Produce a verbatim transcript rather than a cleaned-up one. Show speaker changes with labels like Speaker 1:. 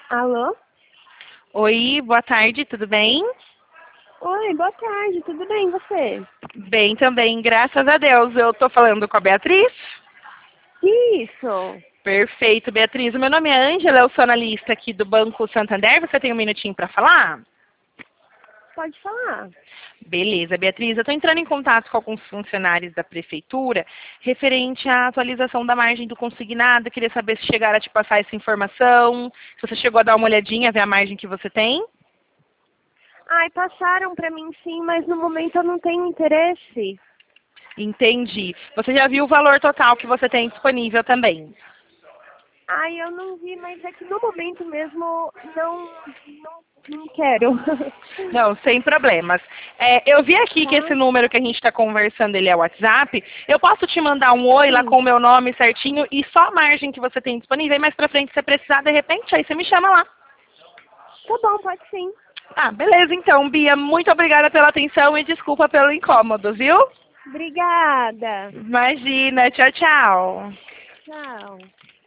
Speaker 1: Alô?
Speaker 2: Oi, boa tarde, tudo bem?
Speaker 1: Oi, boa tarde, tudo bem, e você?
Speaker 2: Bem também, graças a Deus. Eu estou falando com a Beatriz?
Speaker 1: Isso,
Speaker 2: Perfeito, Beatriz. O meu nome é Ângela, eu sou analista aqui do Banco Santander. Você tem um minutinho para falar?
Speaker 1: pode falar.
Speaker 2: Beleza, Beatriz. Eu estou entrando em contato com alguns funcionários da prefeitura referente à atualização da margem do consignado. Eu queria saber se chegaram a te passar essa informação, se você chegou a dar uma olhadinha, ver a margem que você tem.
Speaker 1: Ai, passaram pra mim sim, mas no momento eu não tenho interesse.
Speaker 2: Entendi. Você já viu o valor total que você tem disponível também?
Speaker 1: Ai, eu não vi, mas é que no momento mesmo não, não, não quero.
Speaker 2: Não, sem problemas. É, eu vi aqui que esse
Speaker 1: Tá?
Speaker 2: número que a gente está conversando, ele é o WhatsApp. Eu posso te mandar um oi lá com
Speaker 1: Sim.
Speaker 2: o meu nome certinho e só a margem que você tem disponível. E mais pra frente, se você precisar, de repente, aí você me chama lá.
Speaker 1: Tá bom, pode sim.
Speaker 2: Ah, beleza então, Bia. Muito obrigada pela atenção e desculpa pelo incômodo, viu?
Speaker 1: Obrigada.
Speaker 2: Imagina. Tchau, tchau.
Speaker 1: Tchau.